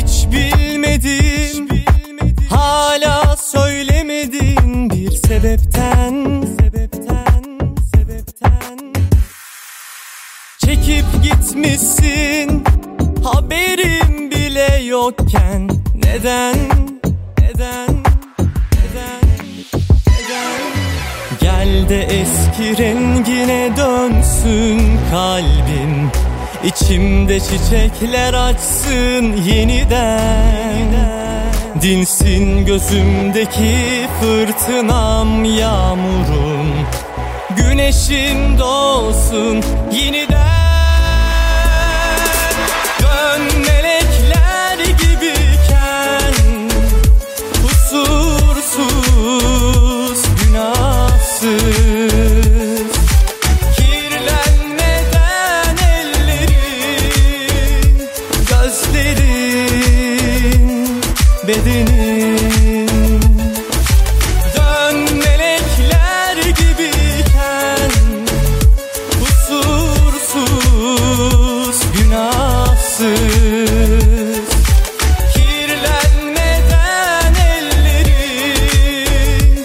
hiç bilmedim, hala söylemedin bir sebepten. Çekip gitmişsin haberim bile yokken. Neden? Gel de eski rengine dönsün kalbim, İçimde çiçekler açsın yeniden. Dinsin gözümdeki fırtınam, yağmurum, güneşim doğsun yeniden. Dön melekler gibiyken, kusursuz, günahsız. Kirlenmeden ellerin, gözlerin, bedenin. Dön melekler gibiyken, kusursuz, günahsız. Kirlenmeden ellerin,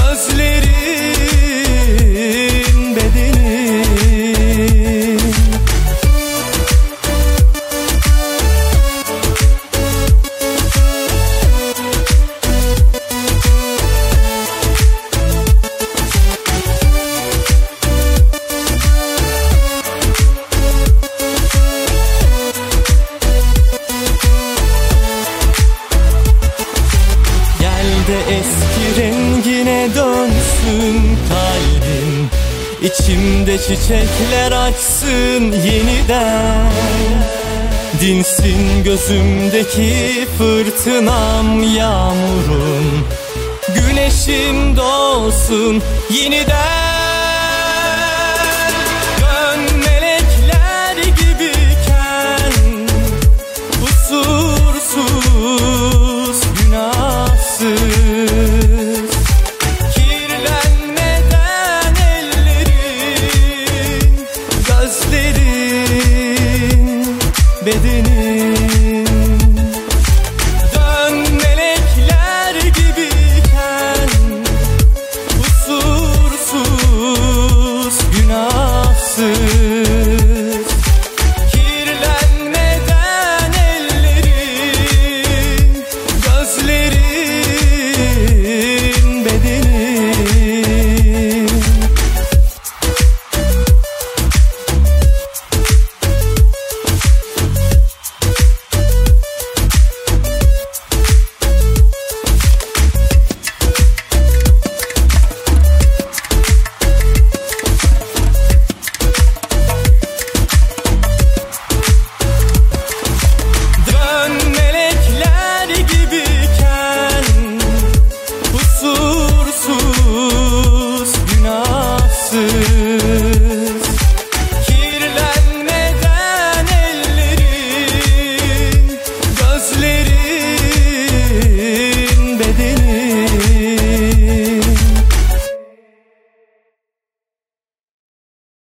gözlerin, bedenin. Eski rengine dönsün kalbim, İçimde çiçekler açsın yeniden. Dinsin gözümdeki fırtınam, yağmurum, güneşim doğsun yeniden. Dön melekler gibiyken, kusursuz, günahsız. Kirlenmeden ellerin, gözlerin, bedenin.